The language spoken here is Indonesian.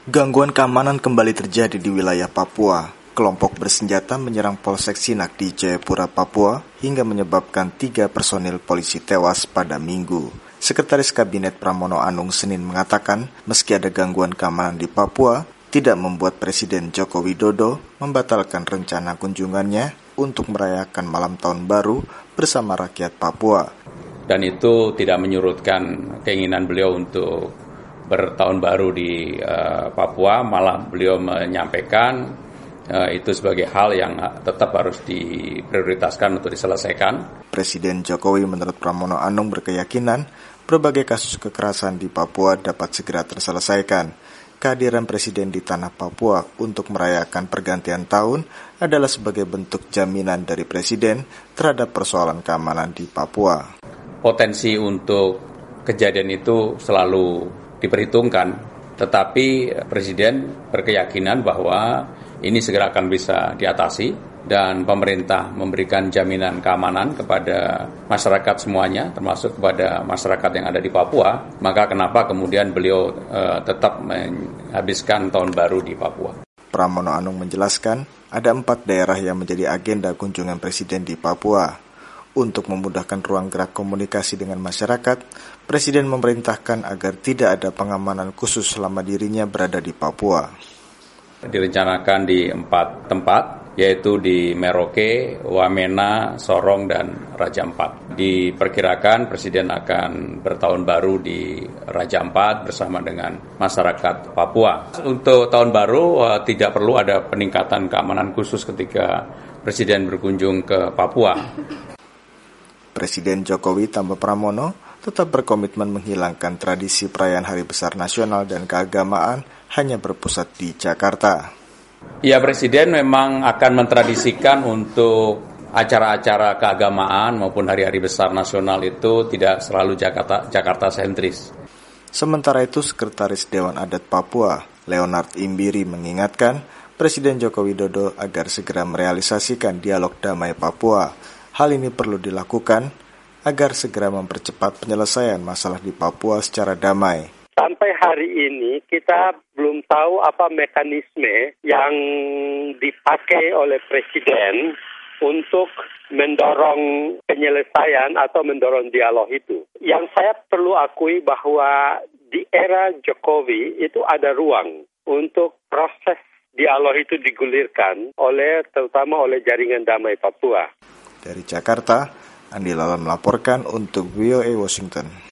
Gangguan keamanan kembali terjadi di wilayah Papua. Kelompok bersenjata menyerang Polsek Sinak di Jayapura, Papua, hingga menyebabkan 3 personil polisi tewas pada Minggu. Sekretaris Kabinet Pramono Anung Senin mengatakan, meski ada gangguan keamanan di Papua, tidak membuat Presiden Joko Widodo membatalkan rencana kunjungannya untuk merayakan malam tahun baru bersama rakyat Papua. Dan itu tidak menyurutkan keinginan beliau untuk bertahun baru di Papua, malah beliau menyampaikan itu sebagai hal yang tetap harus diprioritaskan untuk diselesaikan. Presiden Jokowi menurut Pramono Anung berkeyakinan berbagai kasus kekerasan di Papua dapat segera terselesaikan. Kehadiran Presiden di tanah Papua untuk merayakan pergantian tahun adalah sebagai bentuk jaminan dari Presiden terhadap persoalan keamanan di Papua. Potensi untuk kejadian itu selalu diperhitungkan, tetapi Presiden berkeyakinan bahwa ini segera akan bisa diatasi dan pemerintah memberikan jaminan keamanan kepada masyarakat semuanya, termasuk kepada masyarakat yang ada di Papua. Maka kenapa kemudian beliau tetap menghabiskan tahun baru di Papua? Pramono Anung menjelaskan ada 4 daerah yang menjadi agenda kunjungan Presiden di Papua. Untuk memudahkan ruang gerak komunikasi dengan masyarakat, Presiden memerintahkan agar tidak ada pengamanan khusus selama dirinya berada di Papua. Direncanakan di 4 tempat, yaitu di Merauke, Wamena, Sorong, dan Raja Ampat. Diperkirakan Presiden akan bertahun baru di Raja Ampat bersama dengan masyarakat Papua. Untuk tahun baru tidak perlu ada peningkatan keamanan khusus ketika Presiden berkunjung ke Papua. Presiden Jokowi tambah Pramono tetap berkomitmen menghilangkan tradisi perayaan Hari Besar Nasional dan keagamaan hanya berpusat di Jakarta. Ya, Presiden memang akan mentradisikan untuk acara-acara keagamaan maupun hari-hari besar nasional itu tidak selalu Jakarta sentris. Sementara itu, Sekretaris Dewan Adat Papua, Leonard Imbiri mengingatkan Presiden Joko Widodo agar segera merealisasikan dialog damai Papua. Hal ini perlu dilakukan agar segera mempercepat penyelesaian masalah di Papua secara damai. Sampai hari ini kita belum tahu apa mekanisme yang dipakai oleh Presiden untuk mendorong penyelesaian atau mendorong dialog itu. Yang saya perlu akui bahwa di era Jokowi itu ada ruang untuk proses dialog itu digulirkan terutama oleh Jaringan Damai Papua. Dari Jakarta, Andi Lala melaporkan untuk VOA Washington.